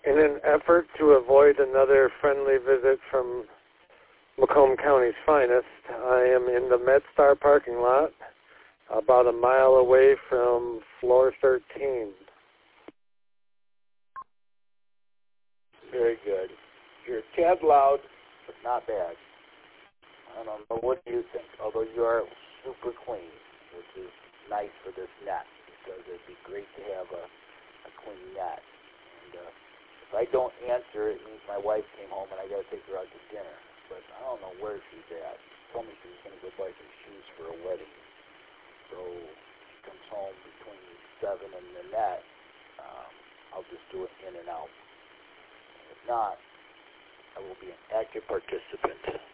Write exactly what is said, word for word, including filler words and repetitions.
In an effort to avoid another friendly visit from Macomb County's finest, I am in the MedStar parking lot, about a mile away from floor thirteen. Very good. You're a tad loud, but not bad. I don't know, what do you think? Although you are super clean, which is nice for this net, because it'd be great to have a, a clean net. And uh, if I don't answer, it means my wife came home and I got to take her out to dinner. But I don't know where she's at. She told me she was going to go buy some shoes for a wedding. So she comes home between seven and the net. Um, I'll just do it in and out. If not, I will be an active participant.